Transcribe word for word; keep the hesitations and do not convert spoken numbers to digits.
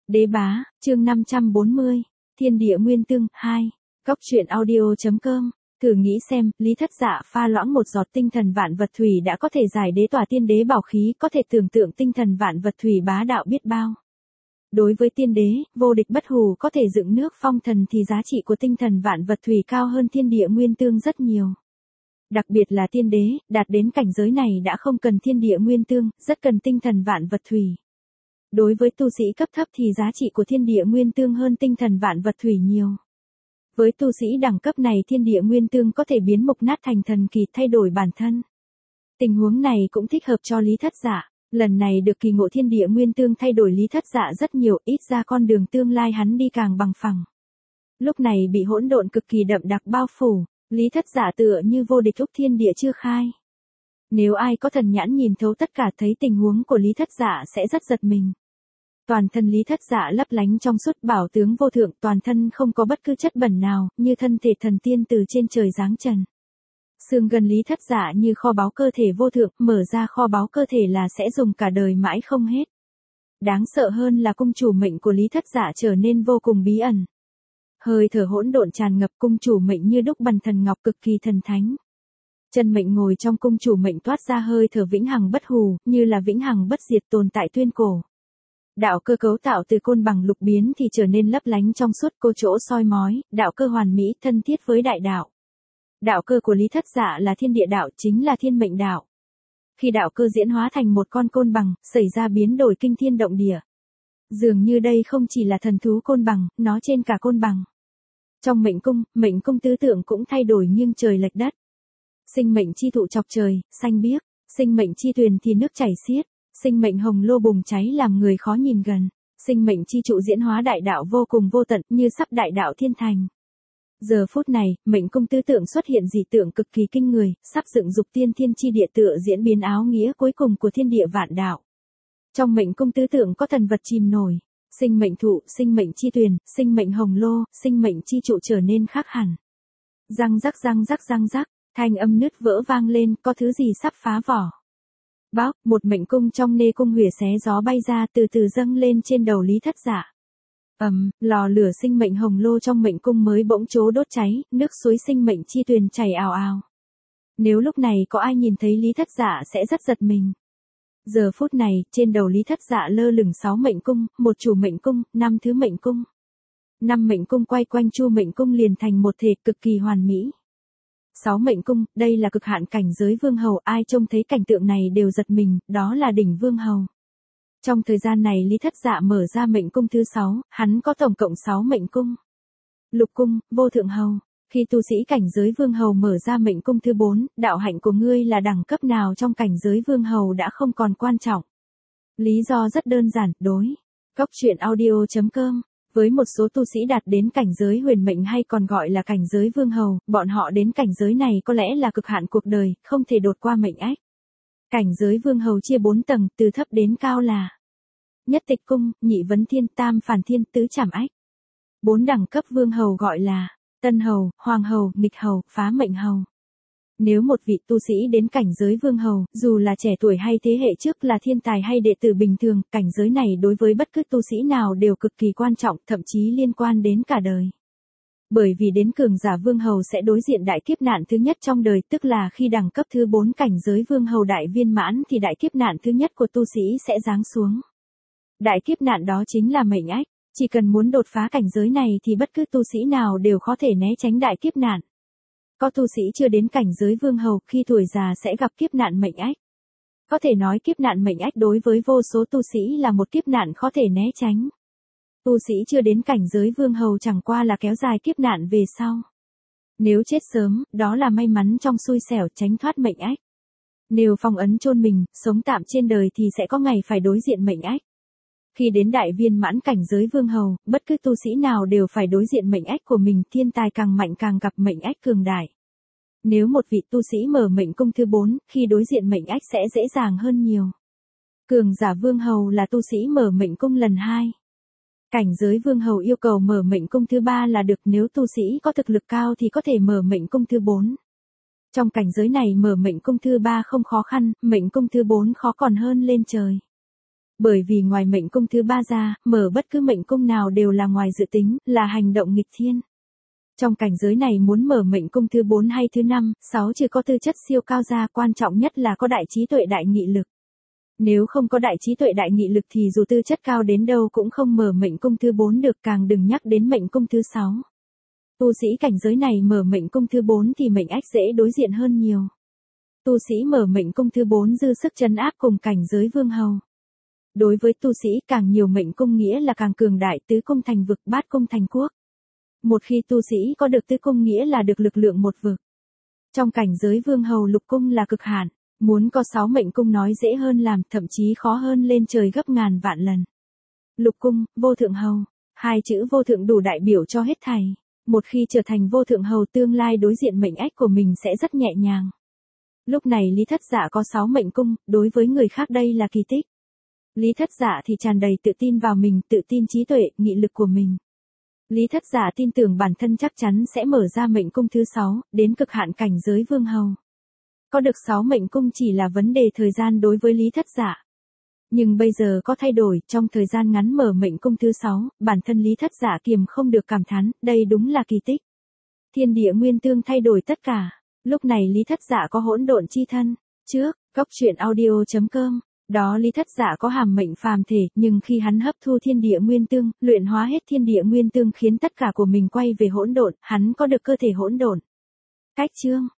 Đế bá, chương năm trăm bốn mươi, Thiên địa nguyên tương, hai. Cóc truyện audio.com. Thử nghĩ xem, Lý Thất Dạ pha loãng một giọt tinh thần vạn vật thủy đã có thể giải đế tỏa tiên đế bảo khí, có thể tưởng tượng tinh thần vạn vật thủy bá đạo biết bao. Đối với tiên đế, vô địch bất hủ có thể dựng nước phong thần thì giá trị của tinh thần vạn vật thủy cao hơn thiên địa nguyên tương rất nhiều. Đặc biệt là tiên đế, đạt đến cảnh giới này đã không cần thiên địa nguyên tương, rất cần tinh thần vạn vật thủy. Đối với tu sĩ cấp thấp thì giá trị của thiên địa nguyên tương hơn tinh thần vạn vật thủy nhiều. Với tu sĩ đẳng cấp này thiên địa nguyên tương có thể biến mục nát thành thần kỳ, thay đổi bản thân. Tình huống này cũng thích hợp cho Lý Thất Dạ. Lần này được kỳ ngộ thiên địa nguyên tương thay đổi Lý Thất Dạ rất nhiều, ít ra con đường tương lai hắn đi càng bằng phẳng. Lúc này bị hỗn độn cực kỳ đậm đặc bao phủ, Lý Thất Dạ tựa như vô địch thúc thiên địa chưa khai. Nếu ai có thần nhãn nhìn thấu tất cả thấy tình huống của Lý Thất Dạ sẽ rất giật mình. Toàn thân Lý Thất Dạ lấp lánh trong suốt bảo tướng vô thượng, toàn thân không có bất cứ chất bẩn nào, như thân thể thần tiên từ trên trời giáng trần. Xương gần Lý Thất Dạ như kho báu cơ thể vô thượng, mở ra kho báu cơ thể là sẽ dùng cả đời mãi không hết. Đáng sợ hơn là cung chủ mệnh của Lý Thất Dạ trở nên vô cùng bí ẩn. Hơi thở hỗn độn tràn ngập, cung chủ mệnh như đúc bằng thần ngọc cực kỳ thần thánh. Chân mệnh ngồi trong cung chủ mệnh toát ra hơi thở vĩnh hằng bất hủ, như là vĩnh hằng bất diệt tồn tại tuyên cổ. Đạo cơ cấu tạo từ côn bằng lục biến thì trở nên lấp lánh trong suốt, cô chỗ soi mói, đạo cơ hoàn mỹ thân thiết với đại đạo. Đạo cơ của Lý Thất Dạ là thiên địa đạo, chính là thiên mệnh đạo. Khi đạo cơ diễn hóa thành một con côn bằng, xảy ra biến đổi kinh thiên động địa. Dường như đây không chỉ là thần thú côn bằng, nó trên cả côn bằng. Trong mệnh cung, mệnh cung tứ tượng cũng thay đổi nghiêng trời lệch đất. Sinh mệnh chi thụ chọc trời, xanh biếc, sinh mệnh chi tuyền thì nước chảy xiết, sinh mệnh hồng lô bùng cháy làm người khó nhìn gần, sinh mệnh chi trụ diễn hóa đại đạo vô cùng vô tận như sắp đại đạo thiên thành. Giờ phút này, mệnh cung tứ tượng xuất hiện dị tượng cực kỳ kinh người, sắp dựng dục tiên thiên chi địa tựa diễn biến áo nghĩa cuối cùng của thiên địa vạn đạo. Trong mệnh cung tứ tượng có thần vật chìm nổi, sinh mệnh thụ, sinh mệnh chi tuyền, sinh mệnh hồng lô, sinh mệnh chi trụ trở nên khác hẳn. Răng rắc răng rắc răng rắc, thanh âm nứt vỡ vang lên, có thứ gì sắp phá vỏ. Bác, một mệnh cung trong nê cung huỷa xé gió bay ra từ từ dâng lên trên đầu Lý Thất Dạ. Ầm, um, lò lửa sinh mệnh hồng lô trong mệnh cung mới bỗng chố đốt cháy, nước suối sinh mệnh chi tuyền chảy ào ào. Nếu lúc này có ai nhìn thấy Lý Thất Dạ sẽ rất giật mình. Giờ phút này, trên đầu Lý Thất Dạ lơ lửng sáu mệnh cung, một chủ mệnh cung, năm thứ mệnh cung. Năm mệnh cung quay quanh chu mệnh cung liền thành một thể cực kỳ hoàn mỹ. Sáu mệnh cung, đây là cực hạn cảnh giới vương hầu, ai trông thấy cảnh tượng này đều giật mình, đó là đỉnh vương hầu. Trong thời gian này Lý Thất Dạ mở ra mệnh cung thứ sáu, hắn có tổng cộng sáu mệnh cung. Lục cung, vô thượng hầu. Khi tu sĩ cảnh giới vương hầu mở ra mệnh cung thứ bốn, đạo hạnh của ngươi là đẳng cấp nào trong cảnh giới vương hầu đã không còn quan trọng. Lý do rất đơn giản, đối. Cóc truyện audio.com. Với một số tu sĩ đạt đến cảnh giới huyền mệnh hay còn gọi là cảnh giới vương hầu, bọn họ đến cảnh giới này có lẽ là cực hạn cuộc đời, không thể đột qua mệnh ách. Cảnh giới vương hầu chia bốn tầng, từ thấp đến cao là nhất tịch cung, nhị vấn thiên, tam phản thiên, tứ trảm ách. Bốn đẳng cấp vương hầu gọi là tân hầu, hoàng hầu, nghịch hầu, phá mệnh hầu. Nếu một vị tu sĩ đến cảnh giới vương hầu, dù là trẻ tuổi hay thế hệ trước là thiên tài hay đệ tử bình thường, cảnh giới này đối với bất cứ tu sĩ nào đều cực kỳ quan trọng, thậm chí liên quan đến cả đời. Bởi vì đến cường giả vương hầu sẽ đối diện đại kiếp nạn thứ nhất trong đời, tức là khi đẳng cấp thứ bốn cảnh giới vương hầu đại viên mãn thì đại kiếp nạn thứ nhất của tu sĩ sẽ giáng xuống. Đại kiếp nạn đó chính là mệnh ách, chỉ cần muốn đột phá cảnh giới này thì bất cứ tu sĩ nào đều có thể né tránh đại kiếp nạn. Có tu sĩ chưa đến cảnh giới vương hầu khi tuổi già sẽ gặp kiếp nạn mệnh ách. Có thể nói kiếp nạn mệnh ách đối với vô số tu sĩ là một kiếp nạn khó thể né tránh. Tu sĩ chưa đến cảnh giới vương hầu chẳng qua là kéo dài kiếp nạn về sau. Nếu chết sớm, đó là may mắn trong xui xẻo tránh thoát mệnh ách. Nếu phong ấn chôn mình, sống tạm trên đời thì sẽ có ngày phải đối diện mệnh ách. Khi đến đại viên mãn cảnh giới vương hầu, bất cứ tu sĩ nào đều phải đối diện mệnh ách của mình, thiên tài càng mạnh càng gặp mệnh ách cường đại. Nếu một vị tu sĩ mở mệnh cung thứ bốn, khi đối diện mệnh ách sẽ dễ dàng hơn nhiều. Cường giả vương hầu là tu sĩ mở mệnh cung lần hai. Cảnh giới vương hầu yêu cầu mở mệnh cung thứ ba là được, nếu tu sĩ có thực lực cao thì có thể mở mệnh cung thứ bốn. Trong cảnh giới này mở mệnh cung thứ ba không khó khăn, mệnh cung thứ bốn khó còn hơn lên trời. Bởi vì ngoài mệnh cung thứ ba ra, mở bất cứ mệnh cung nào đều là ngoài dự tính, là hành động nghịch thiên. Trong cảnh giới này muốn mở mệnh cung thứ bốn hay thứ năm, sáu chưa có tư chất siêu cao ra, quan trọng nhất là có đại trí tuệ đại nghị lực. Nếu không có đại trí tuệ đại nghị lực thì dù tư chất cao đến đâu cũng không mở mệnh cung thứ bốn được, càng đừng nhắc đến mệnh cung thứ sáu. Tu sĩ cảnh giới này mở mệnh cung thứ bốn thì mệnh ách dễ đối diện hơn nhiều. Tu sĩ mở mệnh cung thứ bốn dư sức trấn áp cùng cảnh giới vương hầu. Đối với tu sĩ càng nhiều mệnh cung nghĩa là càng cường đại, tứ cung thành vực, bát cung thành quốc. Một khi tu sĩ có được tứ cung nghĩa là được lực lượng một vực. Trong cảnh giới vương hầu lục cung là cực hạn, muốn có sáu mệnh cung nói dễ hơn làm, thậm chí khó hơn lên trời gấp ngàn vạn lần. Lục cung, vô thượng hầu, hai chữ vô thượng đủ đại biểu cho hết thảy. Một khi trở thành vô thượng hầu, tương lai đối diện mệnh ách của mình sẽ rất nhẹ nhàng. Lúc này Lý Thất Dạ có sáu mệnh cung, đối với người khác đây là kỳ tích. Lý Thất Dạ thì tràn đầy tự tin vào mình, tự tin trí tuệ, nghị lực của mình. Lý Thất Dạ tin tưởng bản thân chắc chắn sẽ mở ra mệnh cung thứ sáu, đến cực hạn cảnh giới vương hầu. Có được sáu mệnh cung chỉ là vấn đề thời gian đối với Lý Thất Dạ. Nhưng bây giờ có thay đổi, trong thời gian ngắn mở mệnh cung thứ sáu, bản thân Lý Thất Dạ kiềm không được cảm thán, đây đúng là kỳ tích. Thiên địa nguyên tương thay đổi tất cả. Lúc này Lý Thất Dạ có hỗn độn chi thân. Trước, cốc truyện audio chấm com. Đó Lý Thất Dạ có hàm mệnh phàm thể, nhưng khi hắn hấp thu thiên địa nguyên tương, luyện hóa hết thiên địa nguyên tương khiến tất cả của mình quay về hỗn độn, hắn có được cơ thể hỗn độn. Cách chương